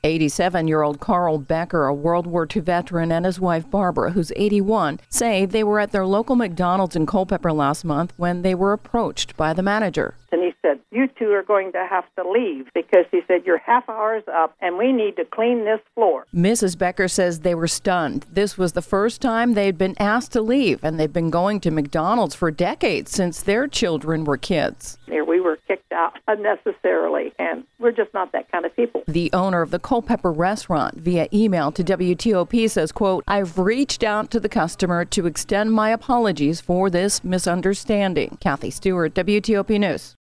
87-year-old Carl Becker, a World War II veteran, and his wife Barbara, who's 81, say they were at their local McDonald's in Culpeper last month when they were approached by the manager. And he said, "You two are going to have to leave," because he said, "Your half hour's up and we need to clean this floor." Mrs. Becker says they were stunned. This was the first time they'd been asked to leave, and they've been going to McDonald's for decades since their children were kids. We were kicked out unnecessarily, and we're just not that kind of people. The owner of the Culpeper restaurant, via email to WTOP, says, quote, "I've reached out to the customer to extend my apologies for this misunderstanding." Kathy Stewart, WTOP News.